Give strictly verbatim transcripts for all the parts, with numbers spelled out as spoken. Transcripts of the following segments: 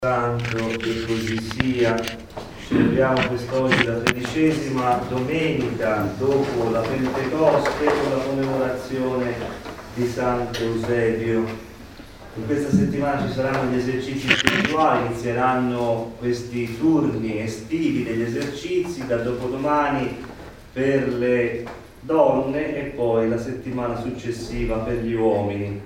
Santo, che così sia. Celebriamo quest'oggi la tredicesima domenica dopo la Pentecoste con la commemorazione di Santo Eusebio. In questa settimana ci saranno gli esercizi spirituali, inizieranno questi turni estivi degli esercizi da dopodomani per le donne e poi la settimana successiva per gli uomini.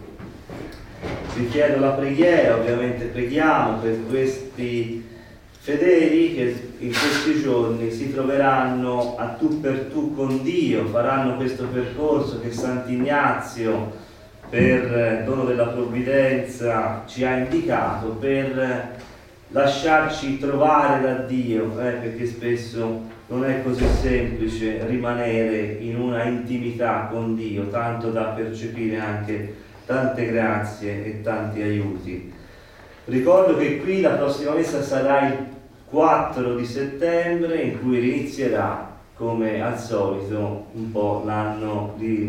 Vi chiedo la preghiera, ovviamente preghiamo per questi fedeli che in questi giorni si troveranno a tu per tu con Dio, faranno questo percorso che Sant'Ignazio per dono della provvidenza ci ha indicato per lasciarci trovare da Dio, eh, perché spesso non è così semplice rimanere in una intimità con Dio, tanto da percepire anche tante grazie e tanti aiuti. Ricordo che qui la prossima messa sarà il quattro di settembre, in cui inizierà come al solito un po' l'anno di,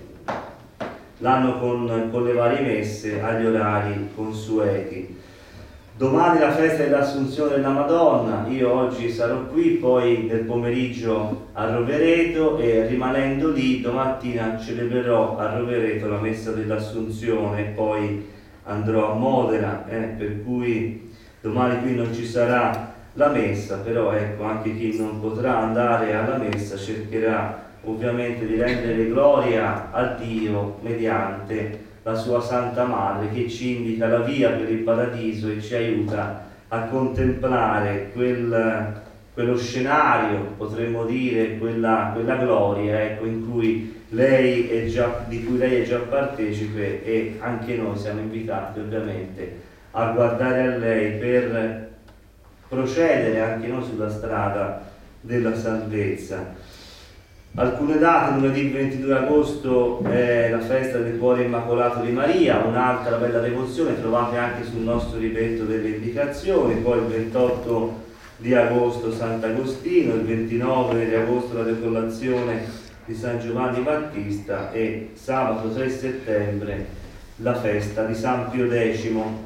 l'anno con, con le varie messe agli orari consueti. Domani la festa dell'Assunzione della Madonna, io oggi sarò qui, poi nel pomeriggio a Rovereto e rimanendo lì domattina celebrerò a Rovereto la messa dell'Assunzione e poi andrò a Modena, eh, per cui domani qui non ci sarà la messa, però ecco, anche chi non potrà andare alla messa cercherà ovviamente di rendere gloria a Dio mediante la sua Santa Madre, che ci indica la via per il paradiso e ci aiuta a contemplare quel, quello scenario, potremmo dire, quella, quella gloria, ecco, in cui lei è già, di cui lei è già partecipe, e anche noi siamo invitati ovviamente a guardare a lei per procedere anche noi sulla strada della salvezza. Alcune date: lunedì ventidue agosto è la festa del Cuore Immacolato di Maria, un'altra bella devozione, trovate anche sul nostro libretto delle indicazioni. Poi il ventotto di agosto Sant'Agostino, il ventinove di agosto la decollazione di San Giovanni Battista e sabato tre settembre la festa di San Pio X.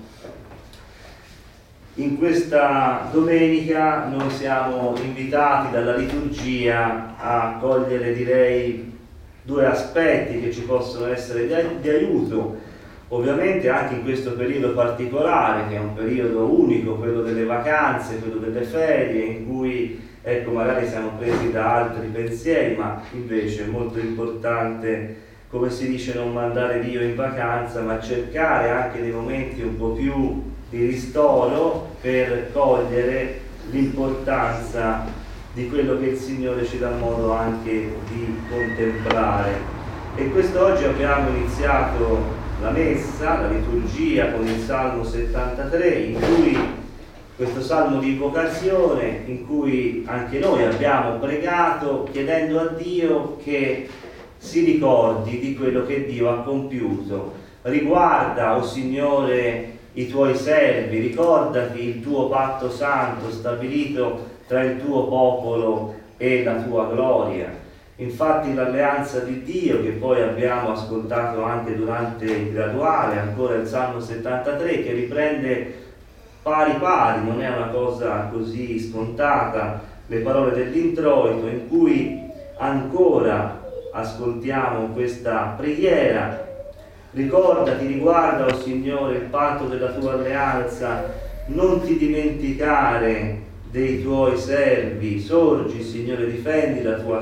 In questa domenica noi siamo invitati dalla liturgia a cogliere, direi, due aspetti che ci possono essere di aiuto, ovviamente anche in questo periodo particolare, che è un periodo unico, quello delle vacanze, quello delle ferie, in cui ecco magari siamo presi da altri pensieri, ma invece è molto importante, come si dice, non mandare Dio in vacanza, ma cercare anche dei momenti un po' più di ristoro per cogliere l'importanza di quello che il Signore ci dà modo anche di contemplare. E quest'oggi abbiamo iniziato la messa, la liturgia, con il Salmo settantatré, in cui questo salmo di invocazione, in cui anche noi abbiamo pregato chiedendo a Dio che si ricordi di quello che Dio ha compiuto. Riguarda, o Signore, i tuoi servi, ricordati il tuo patto santo stabilito tra il tuo popolo e la tua gloria. Infatti l'alleanza di Dio, che poi abbiamo ascoltato anche durante il graduale, ancora il Salmo settantatré, che riprende pari pari, non è una cosa così scontata, le parole dell'introito, in cui ancora ascoltiamo questa preghiera. Ricordati, riguarda, o Signore, il patto della tua alleanza, non ti dimenticare dei tuoi servi, sorgi, Signore, difendi la tua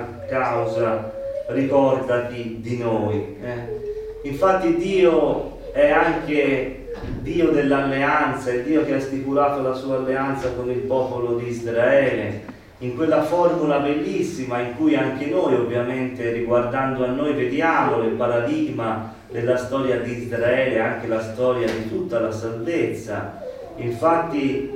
causa, ricordati di noi. Eh? Infatti Dio è anche Dio dell'alleanza, è Dio che ha stipulato la sua alleanza con il popolo di Israele, in quella formula bellissima in cui anche noi, ovviamente, riguardando a noi, vediamo il paradigma della storia di Israele, anche la storia di tutta la salvezza. Infatti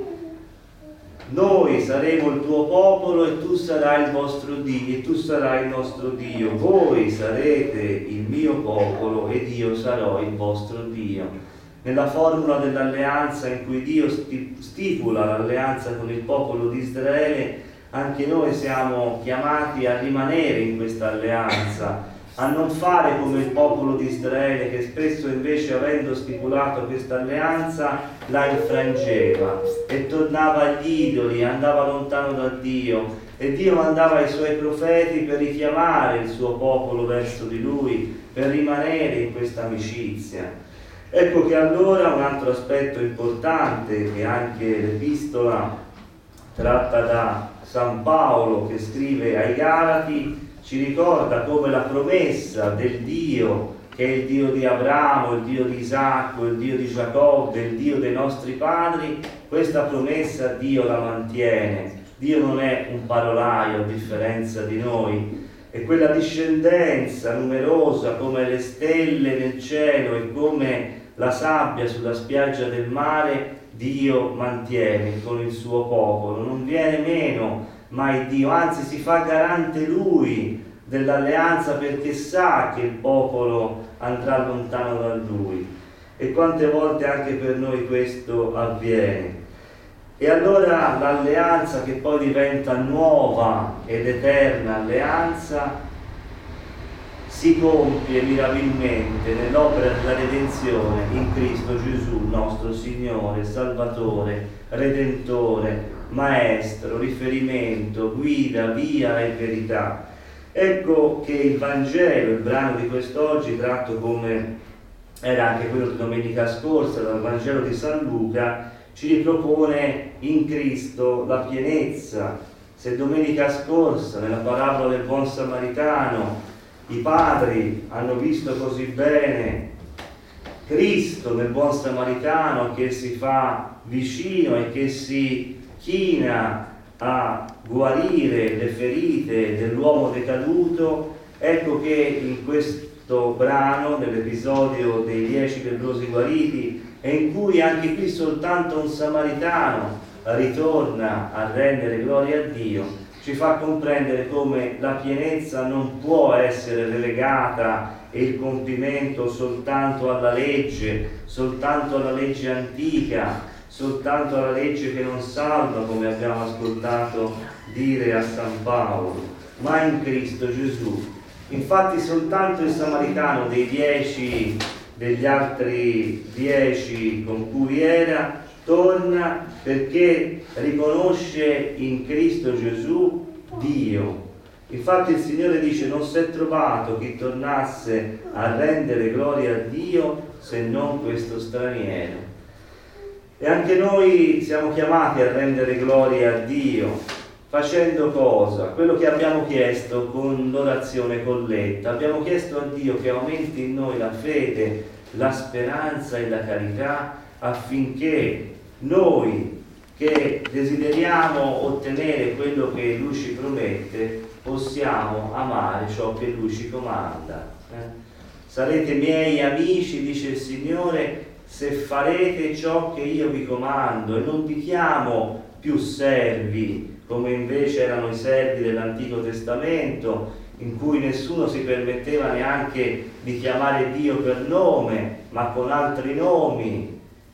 noi saremo il tuo popolo e tu sarai il vostro Dio, e tu sarai il nostro Dio. Voi sarete il mio popolo ed io sarò il vostro Dio. Nella formula dell'alleanza in cui Dio stipula l'alleanza con il popolo di Israele, anche noi siamo chiamati a rimanere in questa alleanza, a non fare come il popolo di Israele, che spesso invece, avendo stipulato questa alleanza, la infrangeva e tornava agli idoli, andava lontano da Dio, e Dio mandava i suoi profeti per richiamare il suo popolo verso di lui, per rimanere in questa amicizia. Ecco che allora un altro aspetto importante che anche l'epistola tratta da San Paolo, che scrive ai Galati, ci ricorda come la promessa del Dio, che è il Dio di Abramo, il Dio di Isacco, il Dio di Giacobbe, il Dio dei nostri padri, questa promessa Dio la mantiene. Dio non è un parolaio a differenza di noi, e quella discendenza numerosa come le stelle nel cielo e come la sabbia sulla spiaggia del mare, Dio mantiene con il suo popolo, non viene meno mai Dio, anzi si fa garante Lui dell'alleanza, perché sa che il popolo andrà lontano da Lui. E quante volte anche per noi questo avviene. E allora l'alleanza, che poi diventa nuova ed eterna alleanza, si compie mirabilmente nell'opera della redenzione in Cristo Gesù, nostro Signore, Salvatore, Redentore, Maestro, riferimento, guida, via e verità. Ecco che il Vangelo, il brano di quest'oggi, tratto come era anche quello di domenica scorsa dal Vangelo di San Luca, ci ripropone in Cristo la pienezza. Se domenica scorsa nella parabola del buon samaritano i padri hanno visto così bene Cristo nel buon samaritano, che si fa vicino e che si china a guarire le ferite dell'uomo decaduto, ecco che in questo brano, nell'episodio dei dieci lebbrosi guariti, e in cui anche qui soltanto un samaritano ritorna a rendere gloria a Dio, ci fa comprendere come la pienezza non può essere relegata e il compimento soltanto alla legge, soltanto alla legge antica, soltanto alla legge che non salva, come abbiamo ascoltato dire a San Paolo, ma in Cristo Gesù. Infatti soltanto il samaritano dei dieci, degli altri dieci con cui era, torna perché riconosce in Cristo Gesù Dio. Infatti il Signore dice: non si è trovato chi tornasse a rendere gloria a Dio se non questo straniero. E anche noi siamo chiamati a rendere gloria a Dio, facendo cosa? Quello che abbiamo chiesto con l'orazione colletta. Abbiamo chiesto a Dio che aumenti in noi la fede, la speranza e la carità, affinché noi che desideriamo ottenere quello che Lui ci promette possiamo amare ciò che Lui ci comanda. Eh? Sarete miei amici, dice il Signore, se farete ciò che io vi comando, e non vi chiamo più servi, come invece erano i servi dell'Antico Testamento, in cui nessuno si permetteva neanche di chiamare Dio per nome, ma con altri nomi.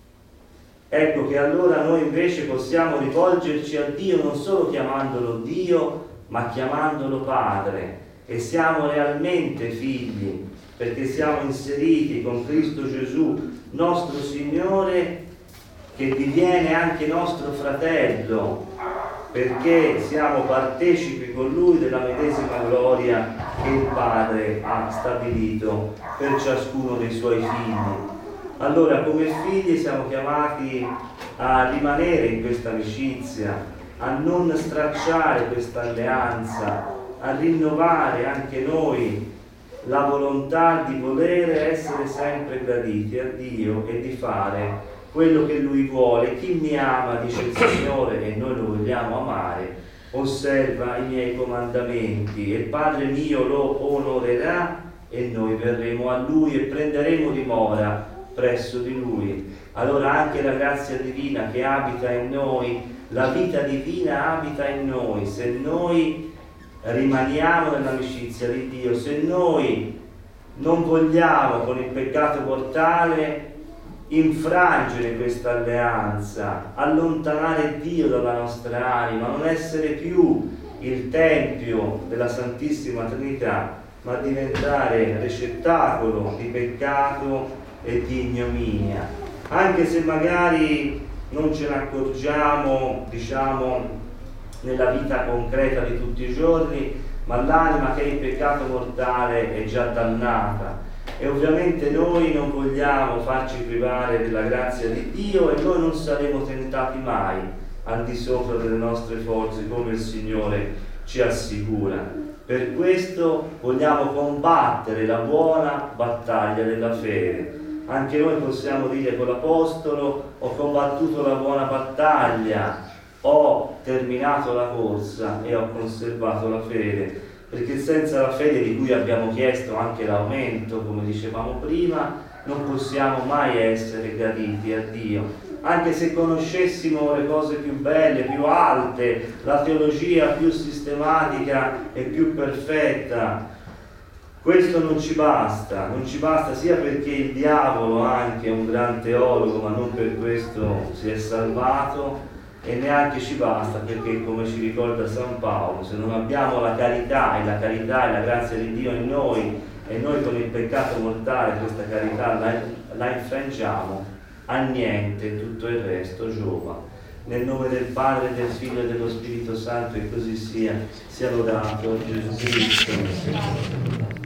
Ecco che allora noi invece possiamo rivolgerci a Dio non solo chiamandolo Dio, ma chiamandolo Padre, e siamo realmente figli, perché siamo inseriti con Cristo Gesù, nostro Signore, che diviene anche nostro fratello, perché siamo partecipi con Lui della medesima gloria che il Padre ha stabilito per ciascuno dei Suoi figli. Allora, come figli siamo chiamati a rimanere in questa amicizia, a non stracciare questa alleanza, a rinnovare anche noi la volontà di voler essere sempre graditi a Dio e di fare quello che Lui vuole. Chi mi ama, dice il Signore, e noi lo vogliamo amare, osserva i miei comandamenti, e il Padre mio lo onorerà, e noi verremo a Lui e prenderemo dimora presso di Lui. Allora anche la grazia divina che abita in noi, la vita divina abita in noi, se noi rimaniamo nell'amicizia di Dio, se noi non vogliamo con il peccato mortale infrangere questa alleanza, allontanare Dio dalla nostra anima, non essere più il tempio della Santissima Trinità, ma diventare ricettacolo di peccato e di ignominia. anche se magari non ce ne accorgiamo, diciamo, nella vita concreta di tutti i giorni, ma l'anima che è in peccato mortale è già dannata. E ovviamente noi non vogliamo farci privare della grazia di Dio, e noi non saremo tentati mai al di sopra delle nostre forze, come il Signore ci assicura. Per questo vogliamo combattere la buona battaglia della fede. Anche noi possiamo dire con l'Apostolo: ho combattuto la buona battaglia, ho terminato la corsa e ho conservato la fede. Perché senza la fede, di cui abbiamo chiesto anche l'aumento, come dicevamo prima, non possiamo mai essere graditi a Dio. Anche se conoscessimo le cose più belle, più alte, la teologia più sistematica e più perfetta, questo non ci basta, non ci basta sia perché il diavolo anche è un gran teologo, ma non per questo si è salvato, e neanche ci basta perché, come ci ricorda San Paolo, se non abbiamo la carità, e la carità e la grazia di Dio in noi, e noi con il peccato mortale questa carità la, la infrangiamo, a niente tutto il resto giova. Nel nome del Padre, del Figlio e dello Spirito Santo, e così sia, sia lodato Gesù Cristo.